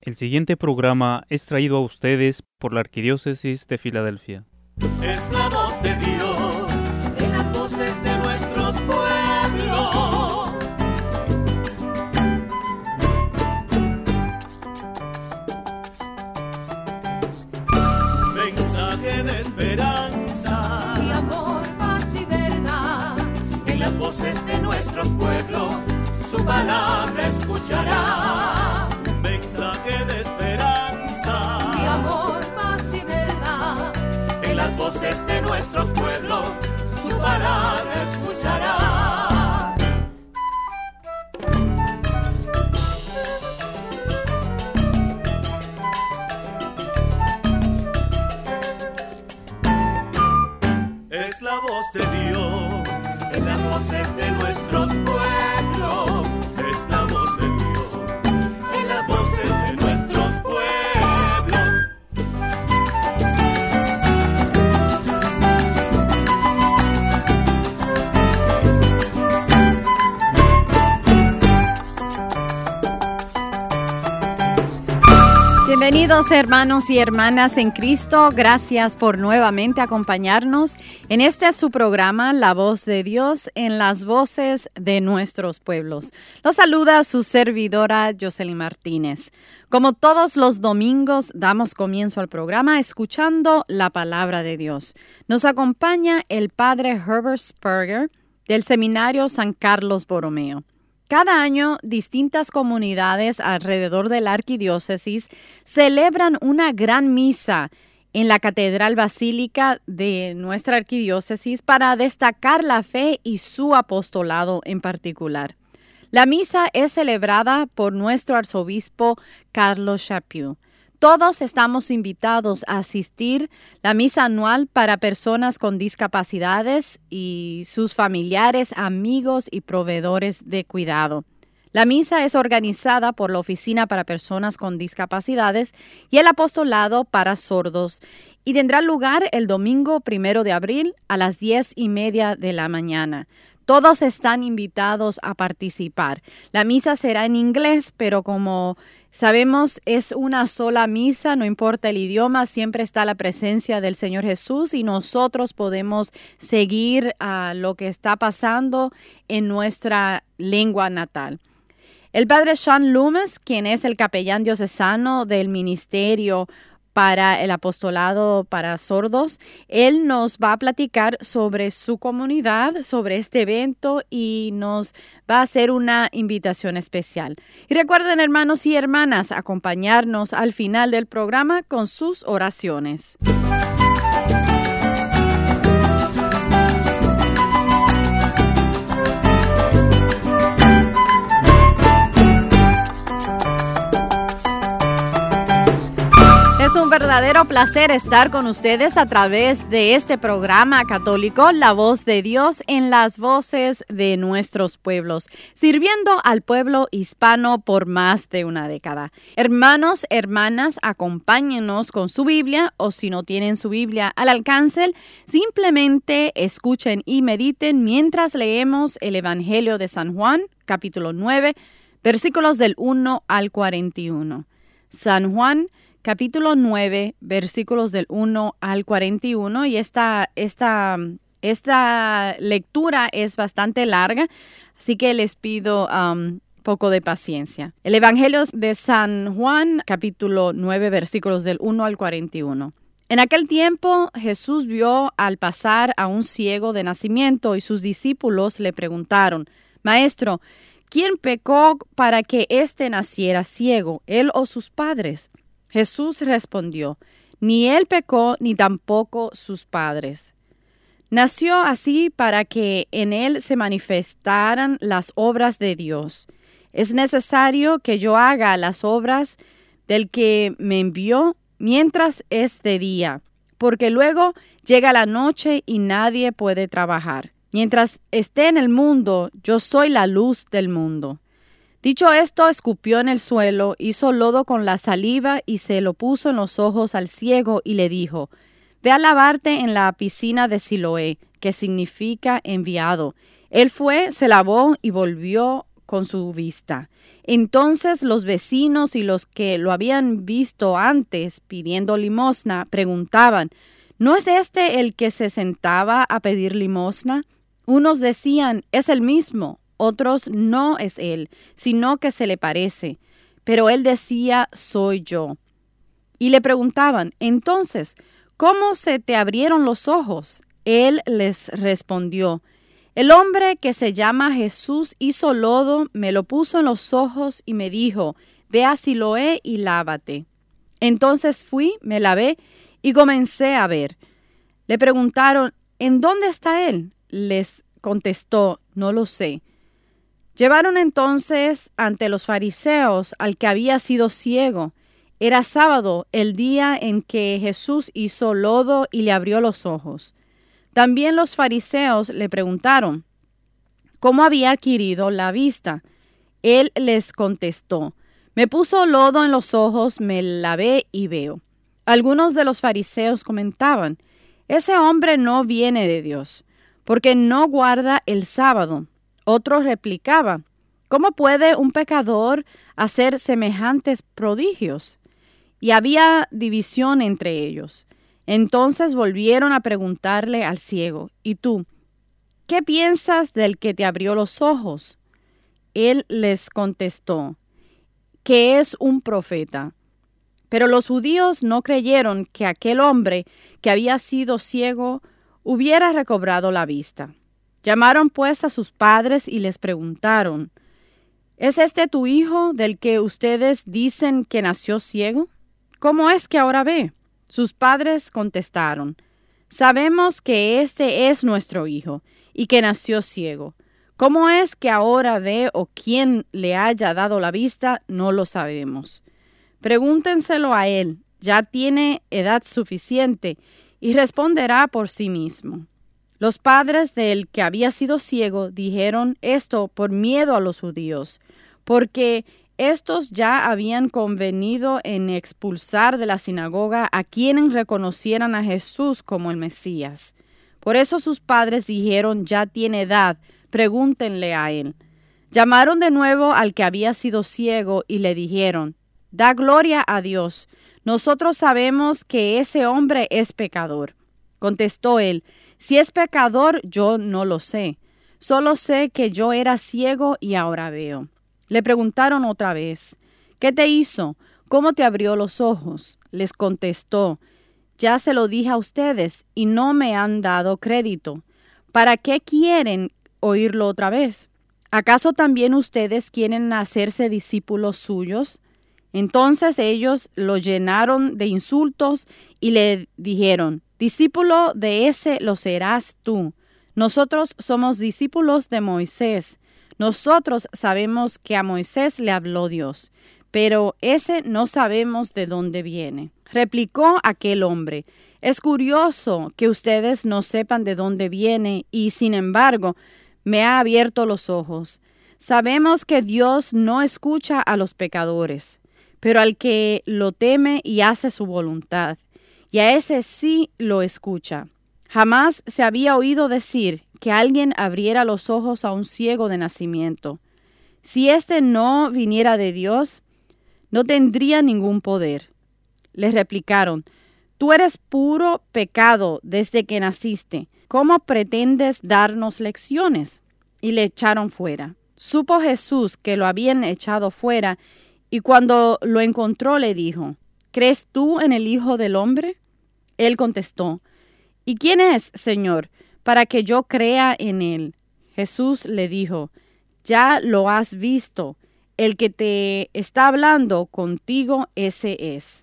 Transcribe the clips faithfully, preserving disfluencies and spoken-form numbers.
El siguiente programa es traído a ustedes por la Arquidiócesis de Filadelfia. Es la voz de Dios en las voces de nuestros pueblos. Mensaje de esperanza, y amor, paz y verdad. en las voces de nuestros pueblos, su palabra escucharás. Mensaje de esperanza, Y amor, paz y verdad. en las voces de nuestros pueblos, su palabra escucharás. Es la voz de Dios en las voces de nuestros pueblos. Es la voz de Dios en las voces de nuestros pueblos. Bienvenidos hermanos y hermanas en Cristo, gracias por nuevamente acompañarnos en este su programa, La Voz de Dios en las voces de nuestros pueblos. Los saluda su servidora Jocelyn Martínez. Como todos los domingos damos comienzo al programa escuchando la palabra de Dios. Nos acompaña el padre Herbert Spurgeon del Seminario San Carlos Borromeo. Cada año, distintas comunidades alrededor de la arquidiócesis celebran una gran misa en la Catedral Basílica de nuestra arquidiócesis para destacar la fe y su apostolado en particular. La misa es celebrada por nuestro arzobispo Carlos Chaput. Todos estamos invitados a asistir a la misa anual para personas con discapacidades y sus familiares, amigos y proveedores de cuidado. La misa es organizada por la Oficina para Personas con Discapacidades y el Apostolado para Sordos y tendrá lugar el domingo primero de abril a las diez y media de la mañana. Todos están invitados a participar. La misa será en inglés, pero como sabemos es una sola misa, no importa el idioma, siempre está la presencia del Señor Jesús y nosotros podemos seguir uh, lo que está pasando en nuestra lengua natal. El padre Sean Loomis, quien es el capellán diocesano del ministerio para el apostolado para sordos, él nos va a platicar sobre su comunidad, sobre este evento y nos va a hacer una invitación especial. Y recuerden, hermanos y hermanas, acompañarnos al final del programa con sus oraciones. Es un verdadero placer estar con ustedes a través de este programa católico, La Voz de Dios en las voces de nuestros pueblos, sirviendo al pueblo hispano por más de una década. Hermanos, hermanas, acompáñenos con su Biblia o si no tienen su Biblia al alcance, simplemente escuchen y mediten mientras leemos el Evangelio de San Juan, capítulo nueve, versículos del uno al cuarenta y uno. San Juan, capítulo nueve, versículos del uno al cuarenta y uno, y esta, esta, esta lectura es bastante larga, así que les pido um, poco de paciencia. El Evangelio de San Juan, capítulo nueve, versículos del uno al cuarenta y uno. En aquel tiempo Jesús vio al pasar a un ciego de nacimiento y sus discípulos le preguntaron, «Maestro, ¿quién pecó para que éste naciera ciego, él o sus padres?» Jesús respondió, ni él pecó ni tampoco sus padres. Nació así para que en él se manifestaran las obras de Dios. Es necesario que yo haga las obras del que me envió mientras es de día, porque luego llega la noche y nadie puede trabajar. Mientras esté en el mundo, yo soy la luz del mundo. Dicho esto, escupió en el suelo, hizo lodo con la saliva y se lo puso en los ojos al ciego y le dijo, «Ve a lavarte en la piscina de Siloé», que significa enviado. Él fue, se lavó y volvió con su vista. Entonces los vecinos y los que lo habían visto antes pidiendo limosna preguntaban, ¿no es este el que se sentaba a pedir limosna? Unos decían, es el mismo, otros, no es él, sino que se le parece. Pero él decía, soy yo. Y le preguntaban, entonces, ¿cómo se te abrieron los ojos? Él les respondió, el hombre que se llama Jesús hizo lodo, me lo puso en los ojos y me dijo, ve a Siloé y lávate. Entonces fui, me lavé y comencé a ver. Le preguntaron, ¿en dónde está él? Les contestó, no lo sé. Llevaron entonces ante los fariseos al que había sido ciego. Era sábado, el día en que Jesús hizo lodo y le abrió los ojos. También los fariseos le preguntaron, ¿cómo había adquirido la vista? Él les contestó, me puso lodo en los ojos, me lavé y veo. Algunos de los fariseos comentaban, ese hombre no viene de Dios, porque no guarda el sábado. Otro replicaba, ¿cómo puede un pecador hacer semejantes prodigios? Y había división entre ellos. Entonces volvieron a preguntarle al ciego, ¿y tú, qué piensas del que te abrió los ojos? Él les contestó, que es un profeta. Pero los judíos no creyeron que aquel hombre que había sido ciego hubiera recobrado la vista. Llamaron pues a sus padres y les preguntaron, ¿es este tu hijo del que ustedes dicen que nació ciego? ¿Cómo es que ahora ve? Sus padres contestaron, sabemos que este es nuestro hijo y que nació ciego. ¿Cómo es que ahora ve o quién le haya dado la vista? No lo sabemos. Pregúntenselo a él, ya tiene edad suficiente y responderá por sí mismo. Los padres del que había sido ciego dijeron esto por miedo a los judíos, porque estos ya habían convenido en expulsar de la sinagoga a quienes reconocieran a Jesús como el Mesías. Por eso sus padres dijeron, ya tiene edad, pregúntenle a él. Llamaron de nuevo al que había sido ciego y le dijeron, da gloria a Dios, nosotros sabemos que ese hombre es pecador. Contestó él, si es pecador yo no lo sé, solo sé que yo era ciego y ahora veo. Le preguntaron otra vez, ¿qué te hizo? ¿Cómo te abrió los ojos? Les contestó, ya se lo dije a ustedes y no me han dado crédito. ¿Para qué quieren oírlo otra vez? ¿Acaso también ustedes quieren hacerse discípulos suyos? Entonces ellos lo llenaron de insultos y le dijeron, discípulo de ese lo serás tú. Nosotros somos discípulos de Moisés. Nosotros sabemos que a Moisés le habló Dios, pero ese no sabemos de dónde viene. Replicó aquel hombre, es curioso que ustedes no sepan de dónde viene y, sin embargo, me ha abierto los ojos. Sabemos que Dios no escucha a los pecadores, pero al que lo teme y hace su voluntad, y a ese sí lo escucha. Jamás se había oído decir que alguien abriera los ojos a un ciego de nacimiento. Si éste no viniera de Dios, no tendría ningún poder. Les replicaron, tú eres puro pecado desde que naciste. ¿Cómo pretendes darnos lecciones? Y le echaron fuera. Supo Jesús que lo habían echado fuera, y cuando lo encontró le dijo, ¿crees tú en el Hijo del Hombre? Él contestó, ¿y quién es, Señor, para que yo crea en él? Jesús le dijo, ya lo has visto, el que te está hablando contigo, ese es.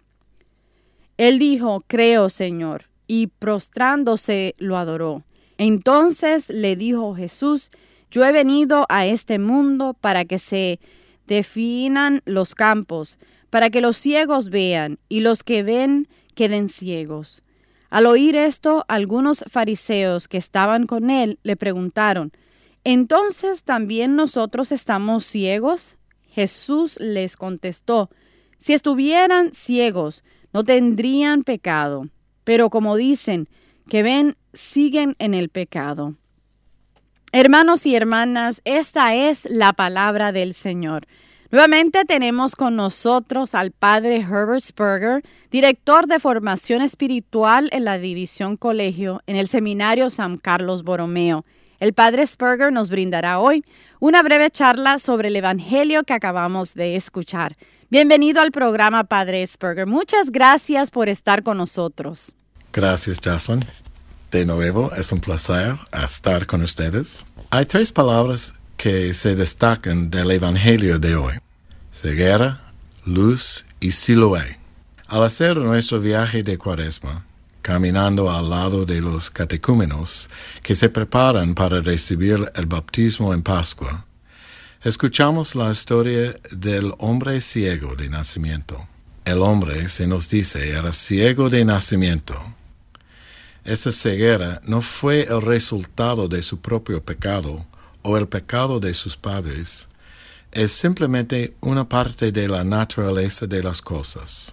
Él dijo, creo, Señor, y prostrándose lo adoró. Entonces le dijo Jesús, yo he venido a este mundo para que se definan los campos, para que los ciegos vean y los que ven queden ciegos. Al oír esto, algunos fariseos que estaban con él le preguntaron, ¿entonces también nosotros estamos ciegos? Jesús les contestó, si estuvieran ciegos, no tendrían pecado, pero como dicen que ven, siguen en el pecado. Hermanos y hermanas, esta es la palabra del Señor. Nuevamente tenemos con nosotros al Padre Herbert Sperger, director de formación espiritual en la División Colegio en el Seminario San Carlos Borromeo. El Padre Sperger nos brindará hoy una breve charla sobre el Evangelio que acabamos de escuchar. Bienvenido al programa, Padre Sperger. Muchas gracias por estar con nosotros. Gracias, Jocelyn. De nuevo, es un placer estar con ustedes. Hay tres palabras que se destacan del Evangelio de hoy: ceguera, luz y Siloé. Al hacer nuestro viaje de Cuaresma, caminando al lado de los catecúmenos que se preparan para recibir el bautismo en Pascua, escuchamos la historia del hombre ciego de nacimiento. El hombre, se nos dice, era ciego de nacimiento. Esa ceguera no fue el resultado de su propio pecado o el pecado de sus padres. Es simplemente una parte de la naturaleza de las cosas.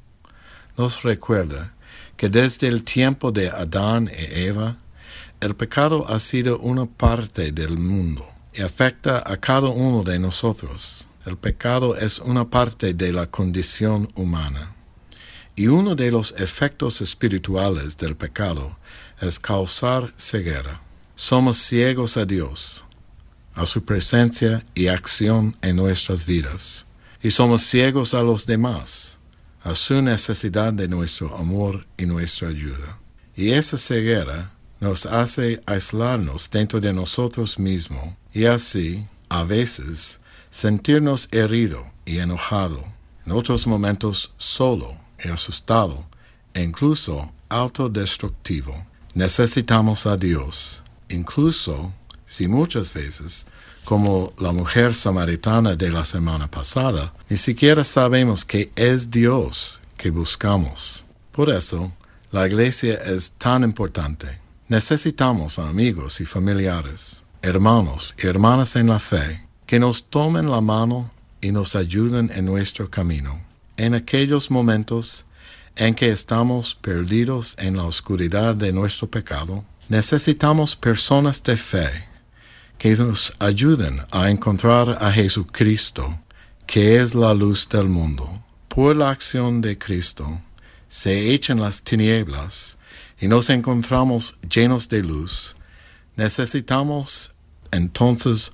Nos recuerda que desde el tiempo de Adán y Eva, el pecado ha sido una parte del mundo y afecta a cada uno de nosotros. El pecado es una parte de la condición humana. Y uno de los efectos espirituales del pecado es causar ceguera. Somos ciegos a Dios, a su presencia y acción en nuestras vidas. Y somos ciegos a los demás, a su necesidad de nuestro amor y nuestra ayuda. Y esa ceguera nos hace aislarnos dentro de nosotros mismos y así, a veces, sentirnos herido y enojado, en otros momentos solo y asustado, e incluso autodestructivo. Necesitamos a Dios, incluso si muchas veces, como la mujer samaritana de la semana pasada, ni siquiera sabemos que es Dios que buscamos. Por eso, la iglesia es tan importante. Necesitamos amigos y familiares, hermanos y hermanas en la fe, que nos tomen la mano y nos ayuden en nuestro camino. En aquellos momentos en que estamos perdidos en la oscuridad de nuestro pecado, necesitamos personas de fe que nos ayuden a encontrar a Jesucristo, que es la luz del mundo. Por la acción de Cristo se echan las tinieblas y nos encontramos llenos de luz. Necesitamos entonces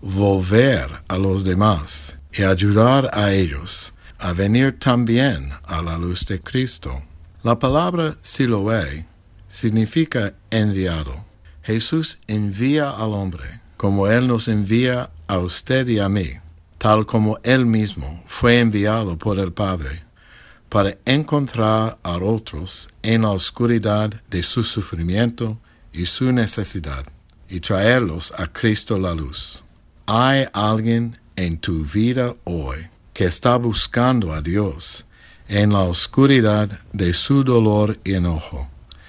volver a los demás y ayudar a ellos a venir también a la luz de Cristo. La palabra Siloé significa enviado. Jesús envía al hombre, como Él nos envía a usted y a mí, tal como Él mismo fue enviado por el Padre, para encontrar a otros en la oscuridad de su sufrimiento y su necesidad, y traerlos a Cristo la luz. ¿Hay alguien en tu vida hoy que está buscando a Dios en la oscuridad de su dolor y enojo,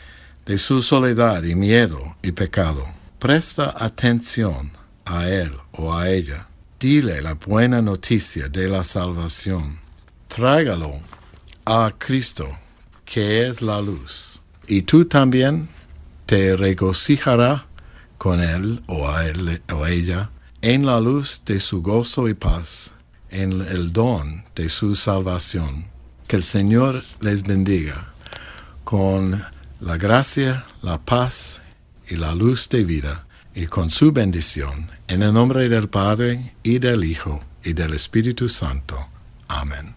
de su soledad y miedo y pecado? Presta atención a él o a ella. Dile la buena noticia de la salvación. Tráigalo a Cristo, que es la luz. Y tú también te regocijarás con él o a él o a ella en la luz de su gozo y paz, en el don de su salvación. Que el Señor les bendiga con la gracia, la paz y la luz de vida, y con su bendición, en el nombre del Padre, y del Hijo, y del Espíritu Santo. Amén.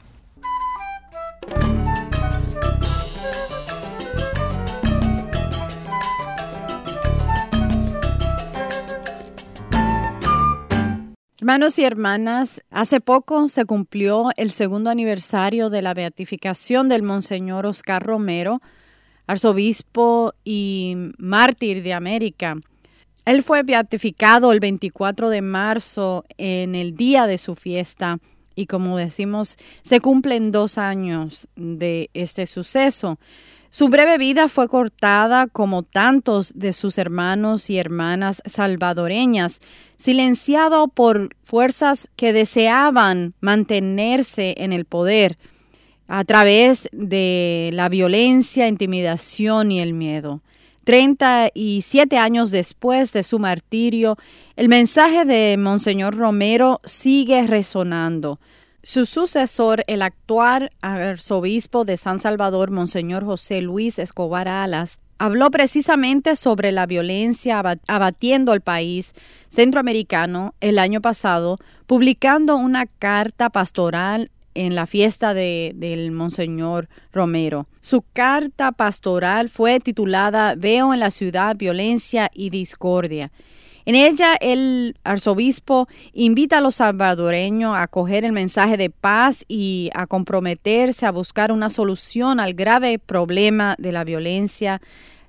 Hermanos y hermanas, hace poco se cumplió el segundo aniversario de la beatificación del Monseñor Oscar Romero, arzobispo y mártir de América. Él fue beatificado el veinticuatro de marzo en el día de su fiesta y, como decimos, se cumplen dos años de este suceso. Su breve vida fue cortada como tantos de sus hermanos y hermanas salvadoreñas, silenciado por fuerzas que deseaban mantenerse en el poder a través de la violencia, intimidación y el miedo. treinta y siete años después de su martirio, el mensaje de Monseñor Romero sigue resonando. Su sucesor, el actual arzobispo de San Salvador, Monseñor José Luis Escobar Alas, habló precisamente sobre la violencia abatiendo el país centroamericano el año pasado, publicando una carta pastoral en la fiesta de, del Monseñor Romero. Su carta pastoral fue titulada Veo en la ciudad violencia y discordia. En ella, el arzobispo invita a los salvadoreños a acoger el mensaje de paz y a comprometerse a buscar una solución al grave problema de la violencia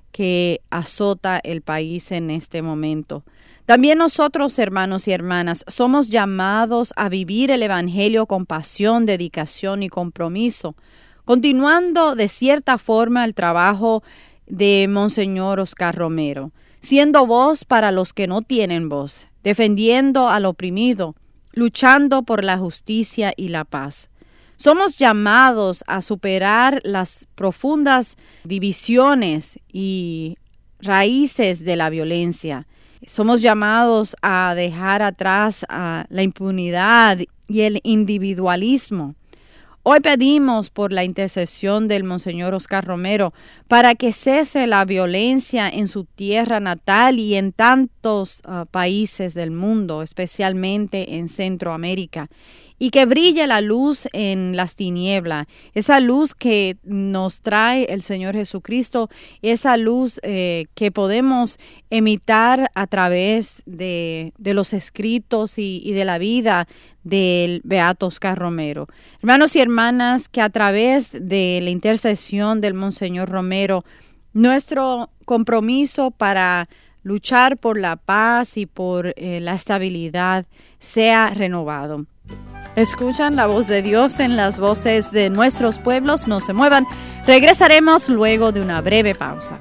que azota el país en este momento. También nosotros, hermanos y hermanas, somos llamados a vivir el Evangelio con pasión, dedicación y compromiso, continuando de cierta forma el trabajo de Monseñor Oscar Romero, siendo voz para los que no tienen voz, defendiendo al oprimido, luchando por la justicia y la paz. Somos llamados a superar las profundas divisiones y raíces de la violencia. Somos llamados a dejar atrás a la impunidad y el individualismo. Hoy pedimos por la intercesión del Monseñor Oscar Romero para que cese la violencia en su tierra natal y en tantos uh, países del mundo, especialmente en Centroamérica, y que brille la luz en las tinieblas, esa luz que nos trae el Señor Jesucristo, esa luz eh, que podemos emitar a través de, de los escritos y, y de la vida del Beato Oscar Romero. Hermanos y hermanas, que a través de la intercesión del Monseñor Romero, nuestro compromiso para luchar por la paz y por eh, la estabilidad sea renovado. Escuchan la voz de Dios en las voces de nuestros pueblos. No se muevan. Regresaremos luego de una breve pausa.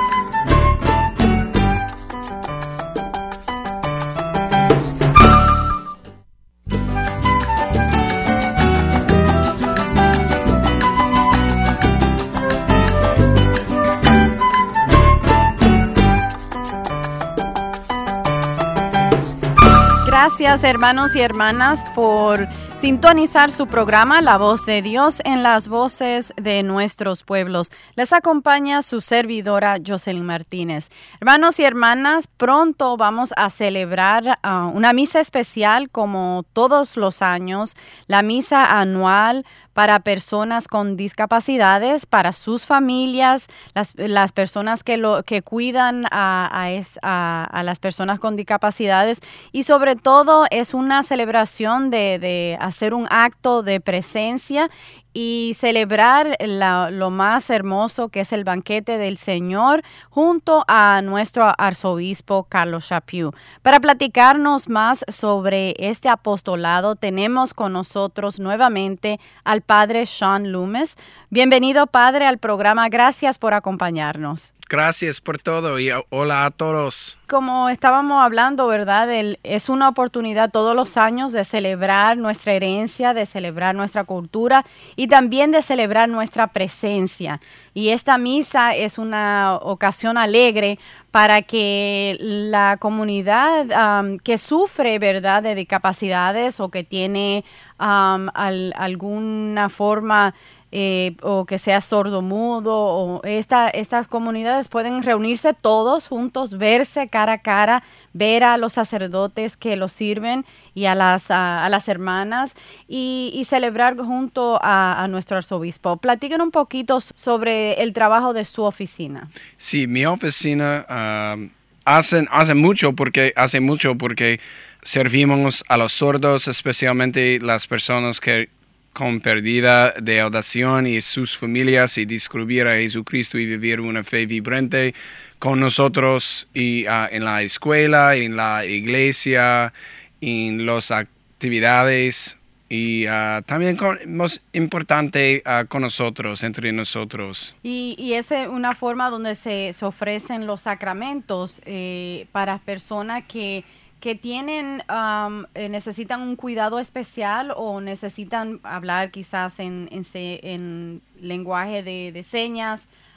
Gracias, hermanos y hermanas, por sintonizar su programa La Voz de Dios en las voces de nuestros pueblos. Les acompaña su servidora Jocelyn Martínez. Hermanos y hermanas, pronto vamos a celebrar uh, una misa especial como todos los años, la misa anual para personas con discapacidades, para sus familias, las, las personas que, lo, que cuidan a, a, es, a, a las personas con discapacidades, y sobre todo es una celebración de, de hacer un acto de presencia y celebrar la, lo más hermoso que es el banquete del Señor junto a nuestro arzobispo Carlos Chaput. Para platicarnos más sobre este apostolado tenemos con nosotros nuevamente al Padre Sean Loomis. Bienvenido, Padre, al programa. Gracias por acompañarnos. Gracias por todo y hola a todos. Como estábamos hablando, ¿verdad? El, es una oportunidad todos los años de celebrar nuestra herencia, de celebrar nuestra cultura y también de celebrar nuestra presencia. Y esta misa es una ocasión alegre para que la comunidad um, que sufre, ¿verdad?, de discapacidades o que tiene um, al, alguna forma Eh, o que sea sordomudo, o esta, estas comunidades pueden reunirse todos juntos, verse cara a cara, ver a los sacerdotes que los sirven y a las, a, a las hermanas y, y celebrar junto a, a nuestro arzobispo. Platiquen un poquito sobre el trabajo de su oficina. Sí, mi oficina uh, hace, hace mucho porque hace mucho porque servimos a los sordos, especialmente las personas que con pérdida de audición y sus familias, y descubrir a Jesucristo y vivir una fe vibrante con nosotros y uh, en la escuela, en la iglesia, en las actividades y uh, también con, más importante uh, con nosotros, entre nosotros. Y, y es una forma donde se, se ofrecen los sacramentos eh, para personas que que tienen, um, eh, necesitan un cuidado especial o necesitan hablar quizás en, en, se, en lenguaje de, de señas,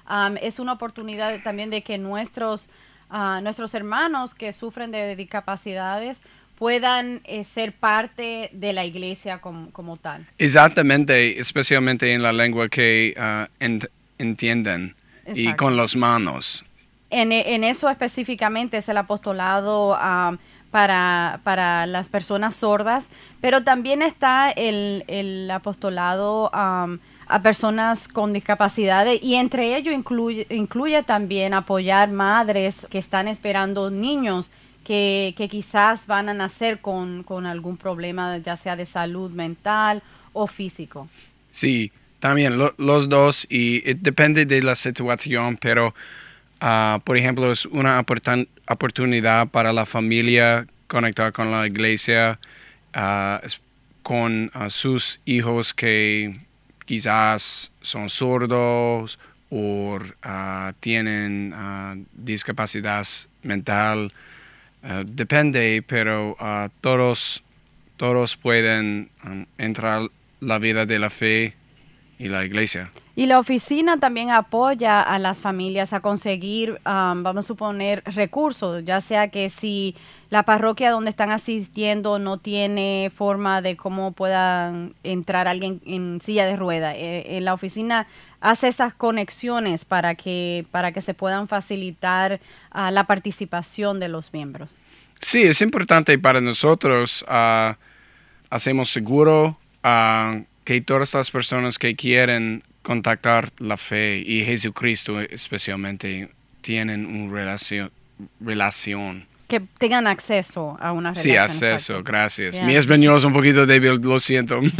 um, es una oportunidad también de que nuestros, uh, nuestros hermanos que sufren de discapacidades puedan eh, ser parte de la iglesia como, como tal. Exactamente, especialmente en la lengua que uh, ent- entienden. Exacto. Y con las manos. En, en eso específicamente es el apostolado um, para, para las personas sordas, pero también está el, el apostolado um, a personas con discapacidades y entre ellos incluye, incluye también apoyar madres que están esperando niños que, que quizás van a nacer con, con algún problema, ya sea de salud mental o físico. Sí, también lo, los dos, y eh, depende de la situación, pero uh, por ejemplo es una oportun- oportunidad para la familia conectar con la iglesia, uh, con uh, sus hijos que quizás son sordos o uh, tienen uh, discapacidad mental. Uh, depende, pero uh, todos, todos pueden um, entrar la vida de la fe y la iglesia. Y la oficina también apoya a las familias a conseguir, um, vamos a suponer, recursos, ya sea que si la parroquia donde están asistiendo no tiene forma de cómo puedan entrar alguien en silla de rueda. Eh, eh, la oficina hace esas conexiones para que, para que se puedan facilitar uh, la participación de los miembros. Sí, es importante para nosotros. Uh, hacemos seguro uh, que todas las personas que quieren contactar la fe y Jesucristo especialmente tienen una relación. relación. Que tengan acceso a una relación. Sí, acceso, exacto. gracias. Yeah. Mi español es un poquito débil, lo siento. um,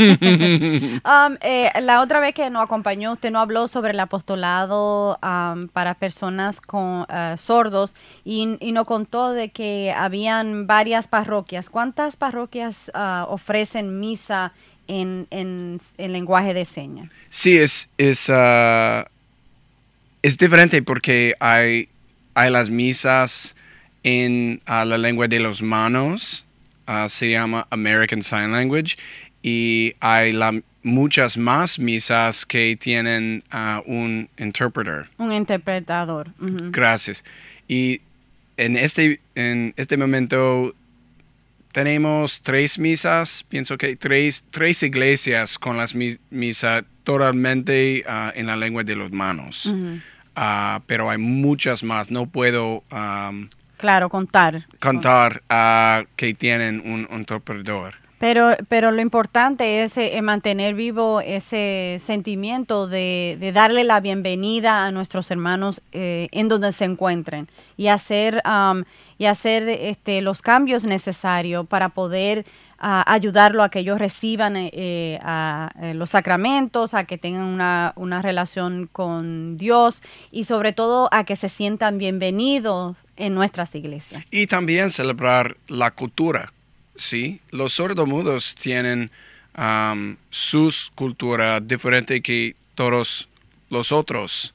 eh, la otra vez que nos acompañó, usted nos habló sobre el apostolado um, para personas con uh, sordos y, y nos contó de que habían varias parroquias. ¿Cuántas parroquias uh, ofrecen misa en, en, en lenguaje de señas? Sí, es, es, uh, es diferente porque hay, hay las misas en uh, la lengua de las manos, uh, se llama American Sign Language, y hay la, muchas más misas que tienen uh, un interpreter. Un interpretador. Uh-huh. Gracias. Y en este, en este momento tenemos tres misas, pienso que tres, tres iglesias con las mi- misas totalmente uh, en la lengua de las manos. Uh-huh. Uh, pero hay muchas más, no puedo... Um, Claro, contar. Contar uh, que tienen un, un interpretador. Pero, pero lo importante es eh, mantener vivo ese sentimiento de, de darle la bienvenida a nuestros hermanos eh, en donde se encuentren y hacer, um, y hacer este, los cambios necesarios para poder uh, ayudarlo a que ellos reciban eh, a, a los sacramentos, a que tengan una, una relación con Dios y sobre todo a que se sientan bienvenidos en nuestras iglesias. Y también celebrar la cultura. Sí, los sordomudos tienen um, sus culturas diferentes que todos los otros.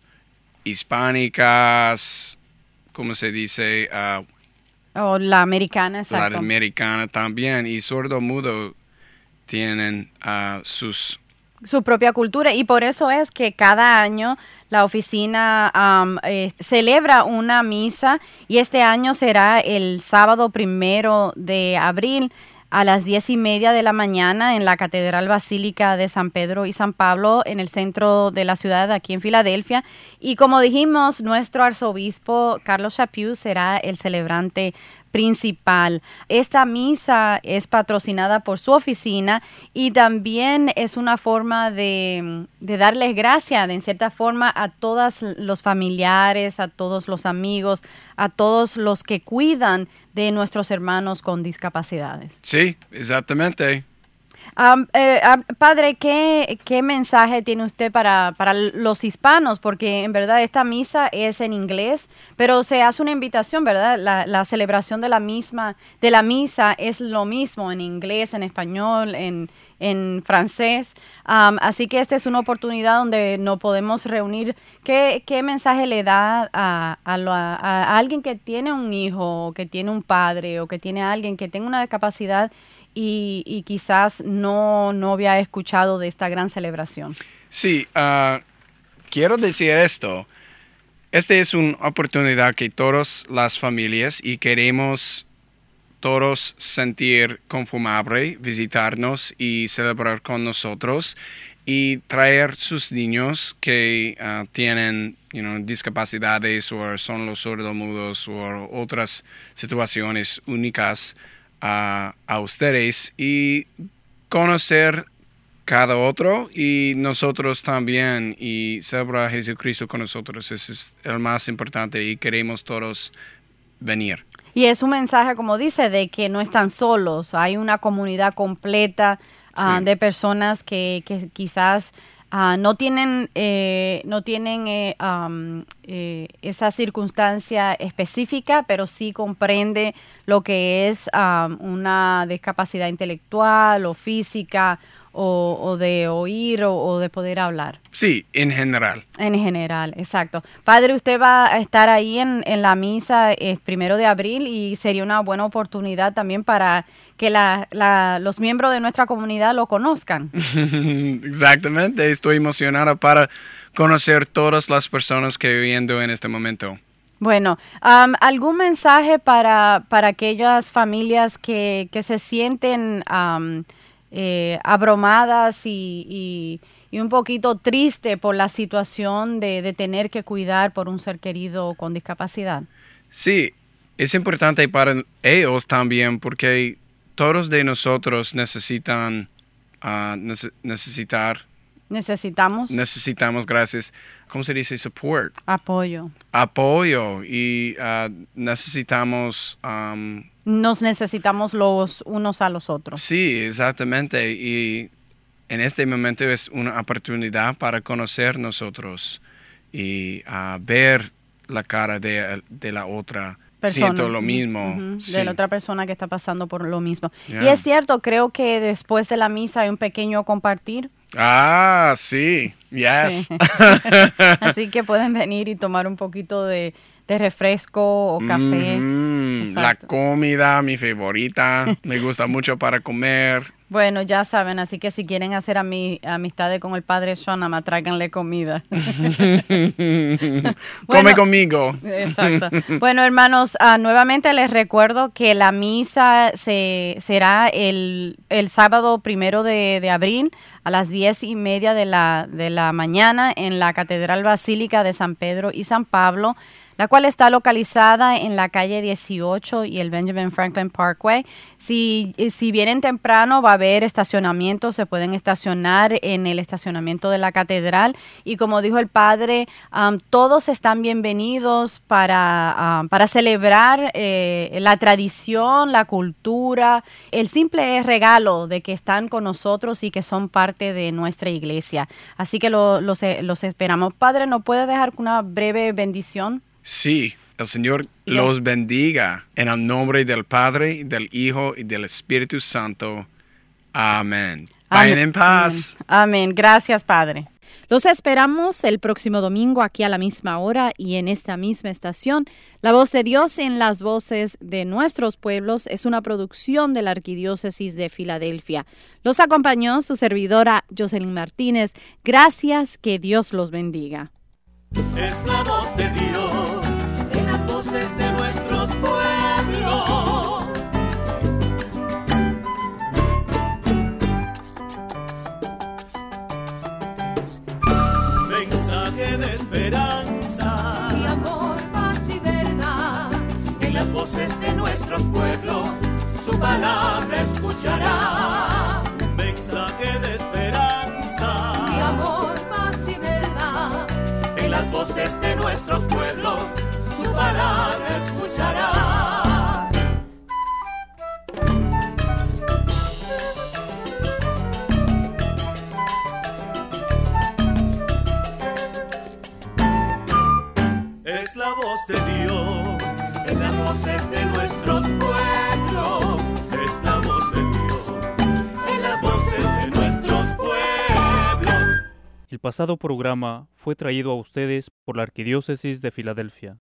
Hispánicas, ¿cómo se dice? Uh, o la americana, exacto. La americana también. Y sordomudos tienen uh, sus... su propia cultura y por eso es que cada año la oficina um, eh, celebra una misa y este año será el sábado primero de abril a las diez y media de la mañana en la Catedral Basílica de San Pedro y San Pablo en el centro de la ciudad aquí en Filadelfia y como dijimos nuestro arzobispo Carlos Chaput será el celebrante principal. Esta misa es patrocinada por su oficina y también es una forma de, de darles gracias, de, en cierta forma, a todos los familiares, a todos los amigos, a todos los que cuidan de nuestros hermanos con discapacidades. Sí, exactamente. Um, eh, uh, padre, ¿qué, ¿qué mensaje tiene usted para, para los hispanos? Porque en verdad esta misa es en inglés, pero se hace una invitación, ¿verdad? La, la celebración de la misma, de la misa es lo mismo en inglés, en español, en, en francés. Um, así que esta es una oportunidad donde nos podemos reunir. ¿Qué, qué mensaje le da a, a, lo, a, a alguien que tiene un hijo, o que tiene un padre, o que tiene a alguien que tenga una discapacidad y, y quizás no, no había escuchado de esta gran celebración? Sí, uh, quiero decir esto. esta es una oportunidad que todas las familias y queremos todos sentir confortable, visitarnos y celebrar con nosotros y traer sus niños que uh, tienen you know, discapacidades o son los sordomudos o otras situaciones únicas uh, a ustedes y conocer cada otro y nosotros también y celebrar a Jesucristo con nosotros. Ese es el más importante y queremos todos venir. Y es un mensaje, como dice, de que no están solos. Hay una comunidad completa uh, Sí. de personas que, que quizás uh, no tienen, eh, no tienen eh, um, eh, esa circunstancia específica, pero sí comprende lo que es um, una discapacidad intelectual o física o, o de oír o, o de poder hablar. Sí, en general. En general, exacto. Padre, usted va a estar ahí en, en la misa el primero de abril y sería una buena oportunidad también para que la, la, los miembros de nuestra comunidad lo conozcan. Exactamente, estoy emocionada para conocer todas las personas que viviendo en este momento. Bueno, um, ¿algún mensaje para, para aquellas familias que, que se sienten um, eh, abrumadas y, y, y un poquito triste por la situación de, de tener que cuidar por un ser querido con discapacidad? Sí, es importante para ellos también porque todos de nosotros necesitan uh, nece- necesitar Necesitamos necesitamos gracias ¿cómo se dice? Support, apoyo. apoyo y uh, necesitamos um, Nos necesitamos los unos a los otros. sí, exactamente y en este momento es una oportunidad para conocer nosotros y uh, ver la cara de, de la otra. Persona. Siento lo mismo. Ujú, sí. de la otra persona que está pasando por lo mismo. Yeah. Y es cierto, creo que después de la misa hay un pequeño compartir. Ah, sí, yes. Sí. Así que pueden venir y tomar un poquito de, de refresco o café. Mm, la Exacto. comida, mi favorita. Me gusta mucho para comer. Bueno, ya saben, así que si quieren hacer ami- amistades con el padre Sean, nada más tráiganle comida. Come Bueno, conmigo. Exacto. Bueno, hermanos, uh, nuevamente les recuerdo que la misa se, será el, el sábado primero de, de abril a las diez y media de la, de la mañana en la Catedral Basílica de San Pedro y San Pablo, la cual está localizada en la calle dieciocho y el Benjamin Franklin Parkway. Si, si vienen temprano va a haber estacionamiento, se pueden estacionar en el estacionamiento de la catedral y como dijo el padre, um, todos están bienvenidos para, um, para celebrar eh, la tradición, la cultura, el simple regalo de que están con nosotros y que son parte de nuestra iglesia. Así que lo, los, los esperamos. Padre, ¿nos puede dejar una breve bendición? Sí, el Señor Y los bendiga en el nombre del Padre, del Hijo y del Espíritu Santo. Amén. Vayan Amén. en paz. Amén. Gracias, Padre. Los esperamos el próximo domingo aquí a la misma hora y en esta misma estación. La Voz de Dios en las voces de nuestros pueblos es una producción de la Arquidiócesis de Filadelfia. Los acompañó su servidora Jocelyn Martínez. Gracias, que Dios los bendiga. Es la voz de Dios en las voces de nuestros pueblos. Mensaje de esperanza y amor, paz y verdad. en las voces de nuestros pueblos. Su palabra escucharás. Mensaje de esperanza Y amor, paz y verdad. en las voces de nuestros pueblos, su palabra escucharás. Es la voz de Dios en las voces de nuestros pueblos. Es la voz de Dios en las voces de nuestros pueblos. El pasado programa fue traído a ustedes por la Arquidiócesis de Filadelfia.